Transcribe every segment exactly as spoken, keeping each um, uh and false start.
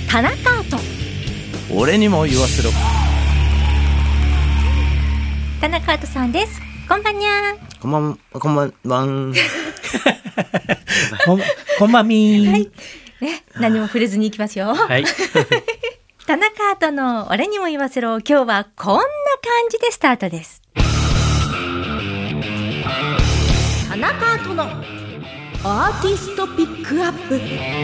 田中アート。 俺にも言わせろ。 田中アートさんです。こんばんにゃー。 こんばんこんばんばんこんこんばんみー、 はいね、何も触れずにいきますよ、 はい、 田中アートの俺にも言わせろ。今日はこんな感じでスタートです。田中アートのアーティストピックアップ。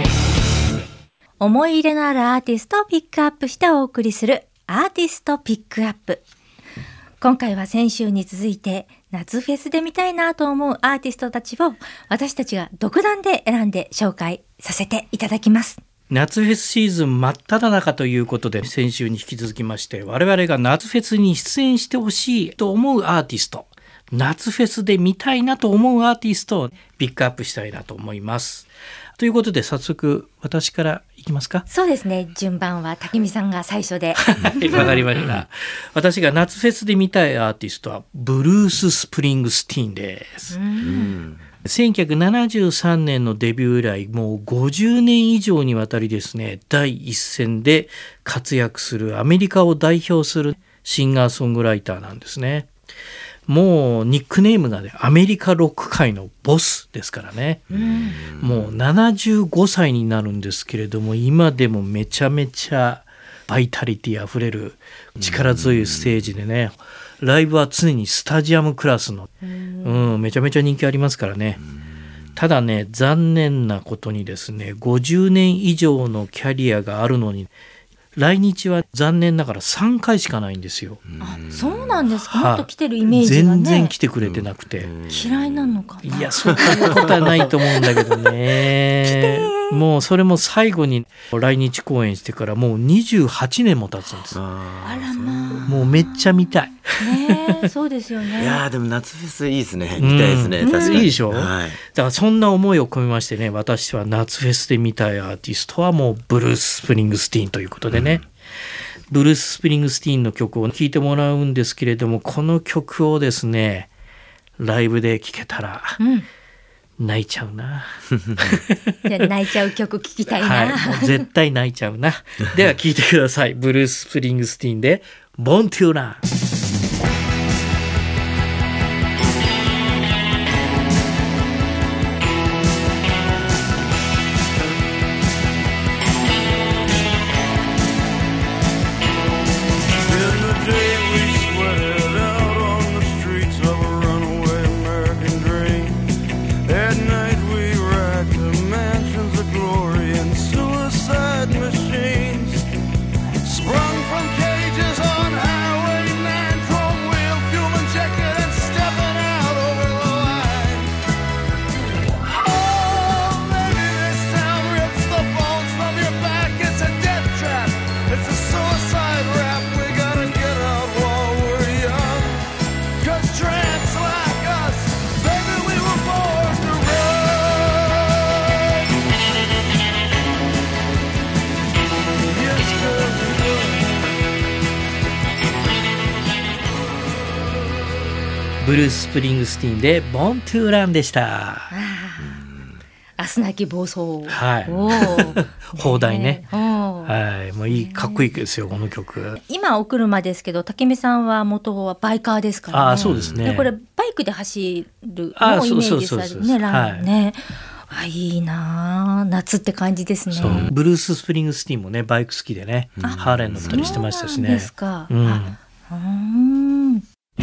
思い入れのあるアーティストをピックアップしてお送りするアーティストピックアップ。今回は先週に続いて夏フェスで見たいなと思うアーティストたちを私たちが独断で選んで紹介させていただきます。 夏フェスシーズン真っ只中ということで、先週に引き続きまして我々が夏フェスに出演してほしいと思うアーティスト、夏フェスで見たいなと思うアーティストをピックアップしたいなと思います。ということで早速私からいきますか。 そうですね、順番は竹見さんが最初でわかりました。私が夏フェスで見たいアーティストはブルース・スプリングスティーンです。うんせんきゅうひゃくななじゅうさんねんのデビュー以来もうごじゅうねん以上にわたりですね、第一線で活躍するアメリカを代表するシンガーソングライターなんですね。もうニックネームがね、アメリカロック界のボスですからね。うんもうななじゅうごさいになるんですけれども、今でもめちゃめちゃバイタリティあふれる力強いステージでね、ライブは常にスタジアムクラスの、うん、めちゃめちゃ人気ありますからね。ただね、残念なことにですね、ごじゅうねん以上のキャリアがあるのに来日は残念ながらさんかいしかないんですよ。 あ、そうなんですか。もっと来てるイメージがね。 全然来てくれてなくて、 嫌いなのかな。 いや、そういうことはないと思うんだけどねもうそれも最後に来日公演してからもうにじゅうはちねんも経つんです。 あらまあ、 もうめっちゃ見たいね。そうですよね。 いやでも夏フェスいいですね。見たいですね、 うん、 確かにいいでしょ、 はい、 だからそんな思いを込めましてね、私は夏フェスで見たいアーティストはもうブルース・スプリングスティーンということでね、うんブルース・スプリングスティーンの曲を聴いてもらうんですけれども、この曲をですねライブで聴けたら泣いちゃうな、 うん、じゃあ泣いちゃう曲聴きたいな、 はい、もう絶対泣いちゃうなでは聴いてください。ブルース・スプリングスティーンで Born to Run。ブルース・スプリングスティーンで Born to Run でした。 明日なき暴走、 はい、 お放題ね、 はい、もういい、かっこいいですよこの曲。 今お車ですけど、竹見さんは元はバイカーですからね。 あ、そうですね。 でこれバイクで走るのをイメージされるね、ランね、はい、あ、いいな、夏って感じですね。 そう、ブルース・スプリングスティーンもねバイク好きでね、ハーレー乗ったりしてましたしね。 そうですか、 うん、 あ、うーん。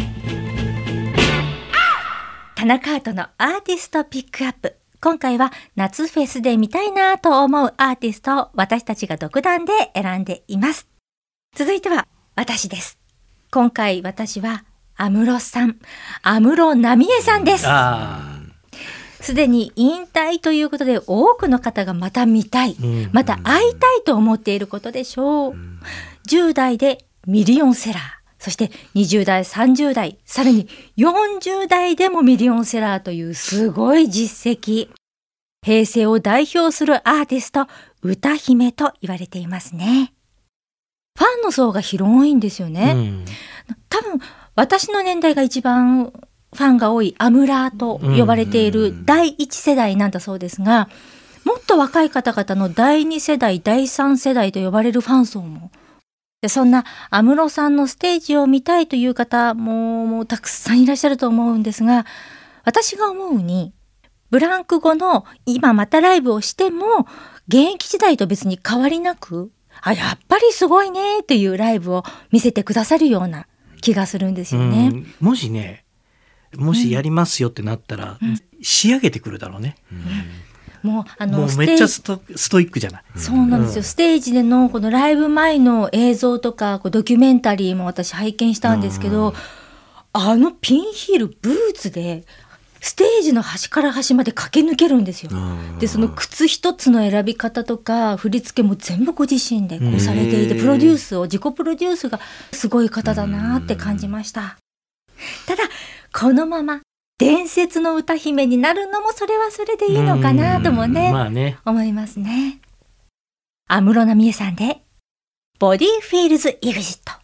田中アートのアーティストピックアップ。今回は夏フェスで見たいなと思うアーティストを私たちが独断で選んでいます。続いては私です。今回私は安室さん、安室奈美恵さんです。すでに引退ということで多くの方がまた見たい、うん、また会いたいと思っていることでしょう、うん、じゅう代でミリオンセラー、そしてにじゅう代、さんじゅう代、さらによんじゅう代でもミリオンセラーというすごい実績。平成を代表するアーティスト、歌姫と言われていますね。ファンの層が広いんですよね。うん、多分私の年代が一番ファンが多いアムラーと呼ばれている第一世代なんだそうですが、 もっと若い方々のだいに世代だいさん世代と呼ばれるファン層もで、そんな安室さんのステージを見たいという方ももうたくさんいらっしゃると思うんですが、私が思うにブランク後の今またライブをしても現役時代と別に変わりなく、あ、やっぱりすごいねっていうライブを見せてくださるような気がするんですよね。 うん、もしねもしやりますよってなったら、うん、仕上げてくるだろうね、 うん、もうあのもうめっちゃス ト, ストイックじゃない。 そうなんですよ、うん、ステージでのこのライブ前の映像とかこうドキュメンタリーも私拝見したんですけど、うん、あのピンヒールブーツでステージの端から端まで駆け抜けるんですよ。でその靴一つの選び方とか振り付けも全部ご自身でこうされていて、プロデュースを自己プロデュースがすごい方だなって感じました。ただこのまま伝説の歌姫になるのもそれはそれでいいのかなとも ね,、まあ、ね思いますね。安室奈美恵さんでボディフィールズエグジット。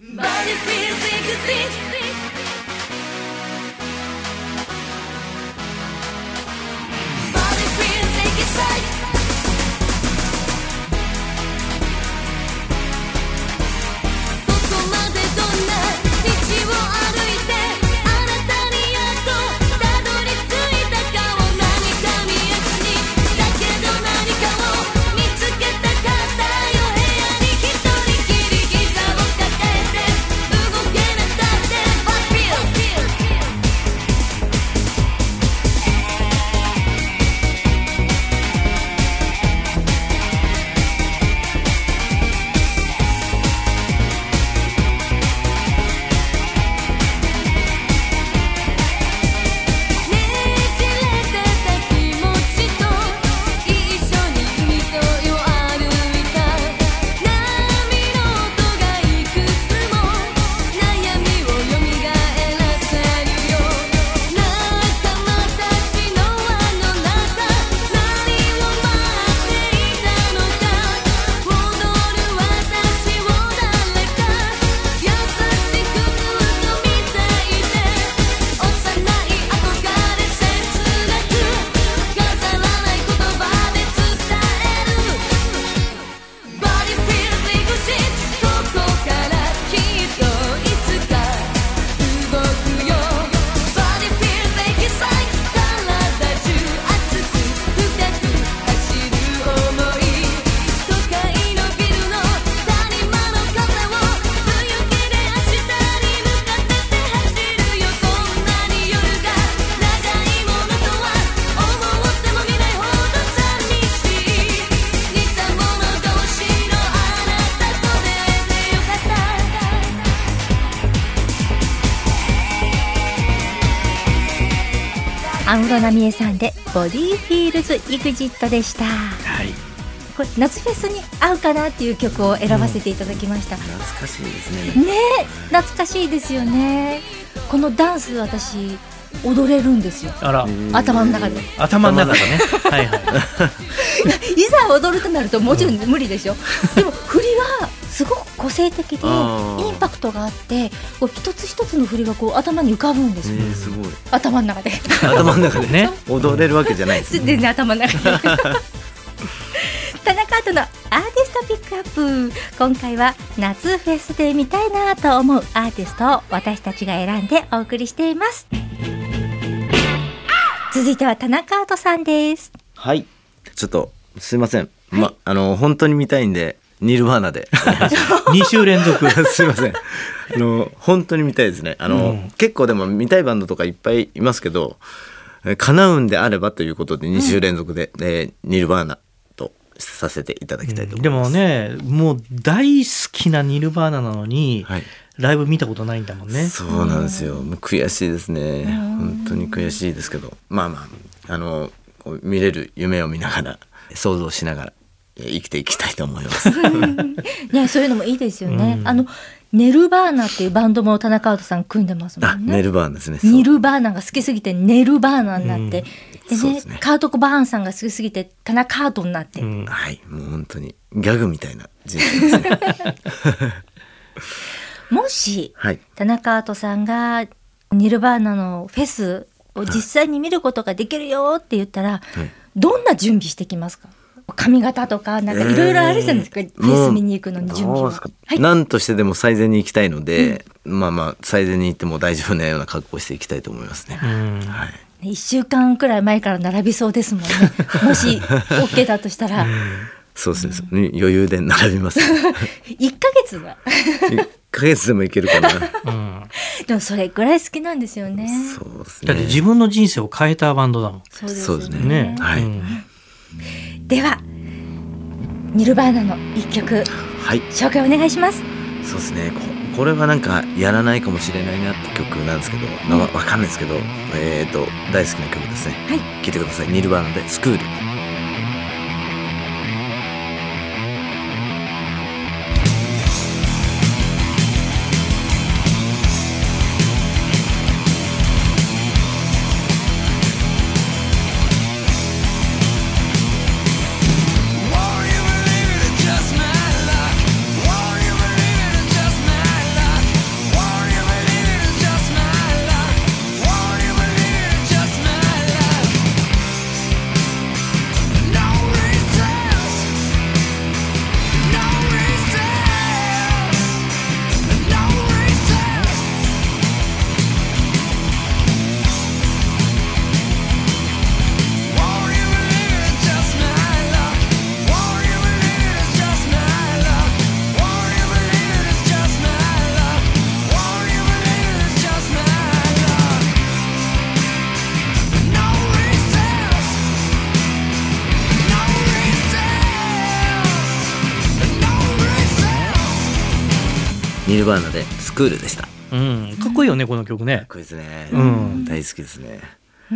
安室奈美恵さんでボディフィールズエグジットでした。 はい、 これ夏フェスに合うかなっていう曲を選ばせていただきました、 うん、懐かしいですね。 ねえ懐かしいですよね。このダンス私踊れるんですよ。 あら、 頭の中で頭の中でねはいはいいざ踊るとなるともちろん無理でしょ、うん、でも振りはすごく個性的でインパクトがあってこう一つ一つの振りがこう頭に浮かぶんですよ、 えー、すごい頭の中で頭の中でね踊れるわけじゃないですね。 全然頭の中で田中アートのアーティストピックアップ。今回は夏フェスで見たいなと思うアーティストを私たちが選んでお送りしています。続いては田中アートさんです。 はい、ちょっとすいません、はい、ま、あの本当に見たいんでニルヴァーナでに週連続すいません、あの本当に見たいですね。あの、うん、結構でも見たいバンドとかいっぱいいますけど、叶うんであればということでに週連続で、うんえー、ニルヴァーナとさせていただきたいと思います、 うん、でもねもう大好きなニルヴァーナなのに、はい、ライブ見たことないんだもんね。 そうなんですよ、もう悔しいですね。本当に悔しいですけど、まあまああの見れる夢を見ながら想像しながら生きていきたいと思いますね、そういうのもいいですよね、うん、あのネルバーナっていうバンドも田中アートさん組んでますもんね。 あネルバーナですね。 ニルバーナが好きすぎてネルバーナになって、うん、でね、ねカート・コバーンさんが好きすぎて田中アートになって、うん、 はいもう本当にギャグみたいな人生ですねもし、 はい、 田中アートさんがニルバーナのフェスを実際に見ることができるよって言ったら、はい、どんな準備してきますか？ 髪型とかなんかいろいろあるじゃないですか、えー、フェス見に行くのに準備は、 はい、何としてでも最善に行きたいので、うん、まあまあ最善に行っても大丈夫なような格好をしていきたいと思いますね、うんはい、 いっしゅうかんくらい前から並びそうですもんねもし OK だとしたら、うん、 そうですね、うん、余裕で並びますいっかげつはいっかげつでもいけるかな、 うん、でもそれぐらい好きなんですよね。 そうですね、 だって自分の人生を変えたバンドだもん。 そうですね、 そうですね、はい、うん、 ではニルバーナの一曲、はい、紹介お願いします。 そうですね、 こ, これはなんかやらないかもしれないなって曲なんですけど、うん、わかんないですけど、えーと大好きな曲ですね、はい、聴いてください。ニルバーナでスクール。ニルバーナでスクールでした、 うん、かっこいいよねこの曲ね。 かっこいいですね、 うん、 大好きですね、うん、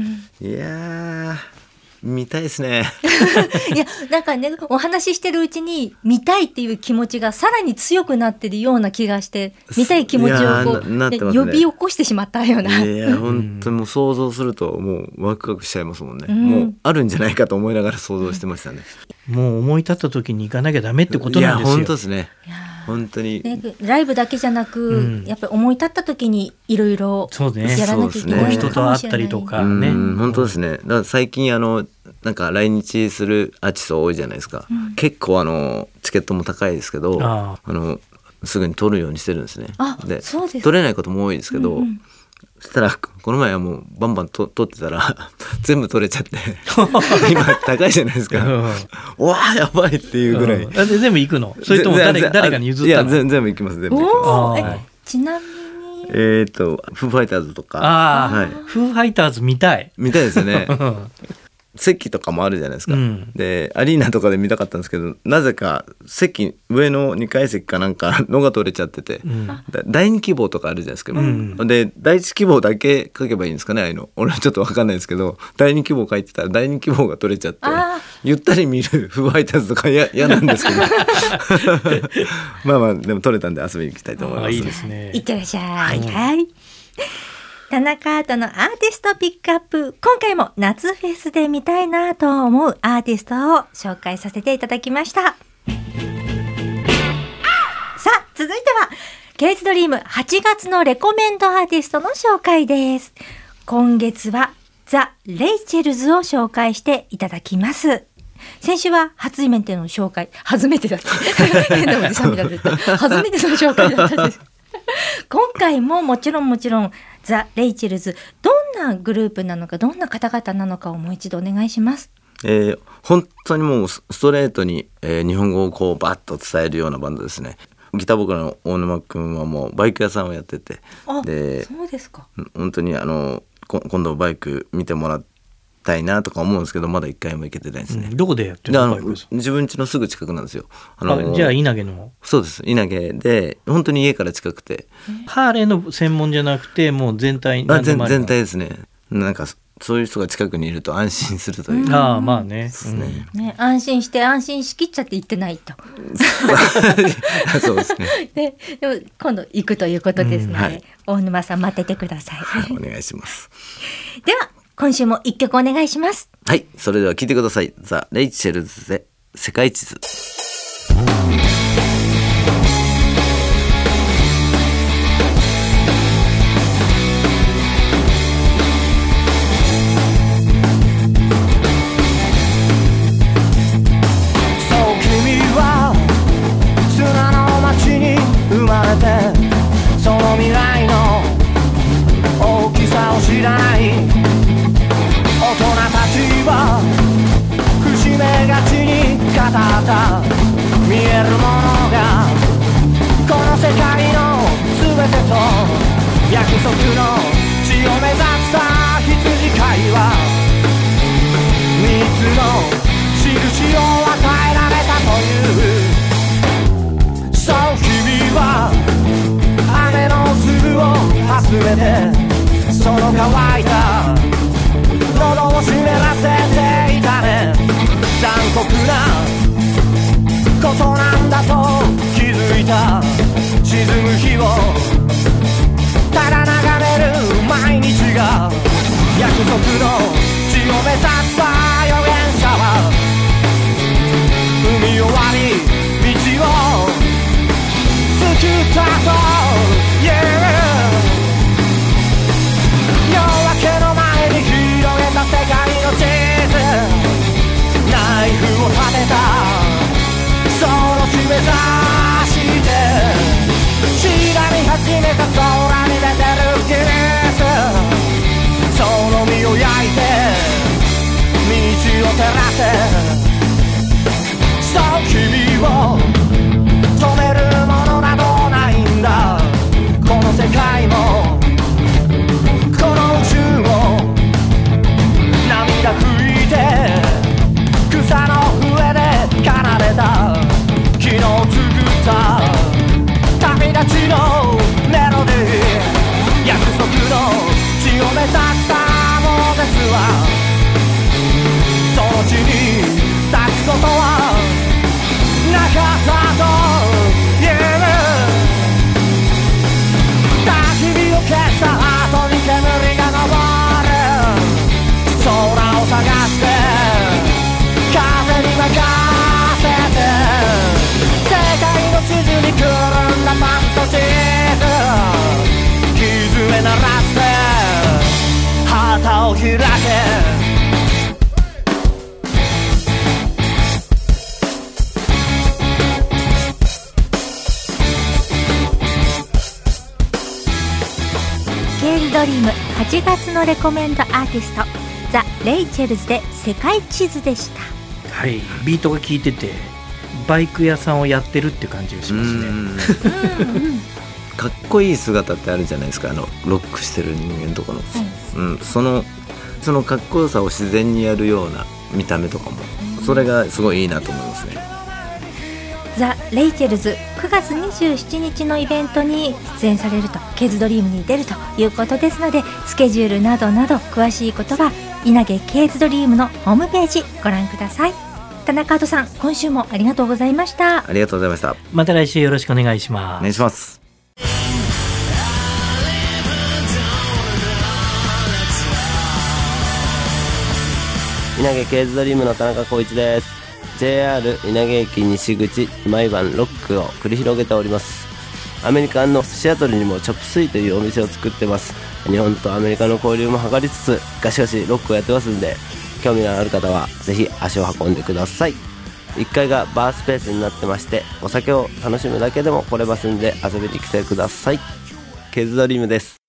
いや見たいですねいやなんかねお話ししてるうちに見たいっていう気持ちがさらに強くなってるような気がして、見たい気持ちをこう、ねね、呼び起こしてしまったような。 いや本当にもう想像するともうワクワクしちゃいますもんね、うん、もうあるんじゃないかと思いながら想像してましたね、 うん、もう思い立った時に行かなきゃダメってことなんですよ。 いや本当ですね、本当に、 ね、ライブだけじゃなく、うん、やっぱり思い立った時にいろいろやらなきゃいけない、 ね、人と会ったりとかね、 うん、本当ですね。だから最近あのなんか来日するアーティスト多いじゃないですか、うん、結構あのチケットも高いですけど、ああのすぐに取るようにしてるんですね。で取れないことも多いですけど、うんうん、そしたらこの前はもうバンバンと取ってたら全部取れちゃって今高いじゃないですかうわーやばいっていうぐらい、うん、 で全部行くの？それとも 誰, 誰かに譲ったの？ いや全部行きます全部行きます。 えちなみにえーとフーファイターズとか、 あ、はい、フーファイターズ見たい見たいですよね席とかもあるじゃないですか、うん、でアリーナとかで見たかったんですけど、なぜか席上のにかい席かなんかのが取れちゃってて、うん、だいに希望とかあるじゃないですか、うん、でだいいち希望だけ書けばいいんですかね、ああいうの俺はちょっと分かんないですけど、だいに希望書いてたらだいに希望が取れちゃってゆったり見るフーファイターズとか嫌なんですけどまあまあでも取れたんで遊びに行きたいと思います。 いいですね。 いってらっしゃい、はいはい、田中アートのアーティストピックアップ、今回も夏フェスで見たいなと思うアーティストを紹介させていただきました。さあ続いてはケイズドリームはちがつのレコメンドアーティストの紹介です。今月はザ・レイチェルズを紹介していただきます。先週は初めての紹介、初めてだった変なおじさんみたいだった初めての紹介だったんです今回ももちろんもちろんザ・レイチェルズ、どんなグループなのかどんな方々なのかをもう一度お願いします。 えー、本当にもうストレートに、えー、日本語をこうバッと伝えるようなバンドですね。ギターボーカルの大沼くんはもうバイク屋さんをやってて、 あ、でそうですか。 本当にあの今度バイク見てもらたいなとか思うんですけど、まだ一回も行けてないですね、 うん、どこでやってるの？ 自分家のすぐ近くなんですよ。 あのじゃあ稲毛の？ そうです、稲毛で本当に家から近くて、 ハーレーの専門じゃなくてもう全体何でもあるの？ 全体ですね。なんかそういう人が近くにいると安心するという、 うん、ああまあね、 ですね、 うん、ね、安心して安心しきっちゃって言ってないとそうですね。 で, でも今度行くということですので、うん、はい、大沼さん待っててください、 はい、お願いしますでは今週も一曲お願いします。 はい、それでは聴いてください。ザ・レイチェルズで世界地図。 約束の地を目指した羊飼いは三つの印を与えられたという。そう君は雨の粒を集めてその乾いた喉を湿らせていたね。残酷なことなんだと気づいた。沈む日をただ眺める毎日が約束の地を目指した預言者は海を割り道を作ったという。夜明けの前に広げた世界の地図、ナイフを立てたその地目指して調べ始めた空に出てるキス、その身を焼いて道を照らせ。そう君を止めるものなどないんだ。この世界もこの宇宙も涙拭いて草の上で奏でた昨日作った旅立ちのメロディー。約束の地を目指したのですわ。その地に立つことはなかったという。焚き火を消した後に煙が昇る空を探して風に任せて世界の地図にくるんだパンとチーズ傷目鳴らして旗を開け。 ケーズドリームはちがつのレコメンドアーティストザ・レイチェルズで世界地図でした。 はい、ビートが効いててバイク屋さんをやってるって感じがしますね。 かっこいい姿ってあるじゃないですか、あのロックしてる人間とかの、うん、そのそのかっこよさを自然にやるような見た目とかも、それがすごいいいなと思いますね。 ザ・レイチェルズくがつにじゅうしちにちのイベントに出演されると、ケーズドリームに出るということですので、スケジュールなどなど詳しいことは稲毛ケーズドリームのホームページご覧ください。田中アさん、今週もありがとうございました。 ありがとうございました。 また来週よろしくお願いします。 お願いします。 稲毛ケーズドリームの田中浩一です。 ジェイアール 稲毛駅西口毎晩ロックを繰り広げております。アメリカのシアトルにもチョップスイというお店を作ってます。日本とアメリカの交流も図りつつガシガシロックをやってますんで、興味のある方はぜひ足を運んでください。いっかいがバースペースになってまして、お酒を楽しむだけでも来れますんで遊びに来てください。ケーズドリームです。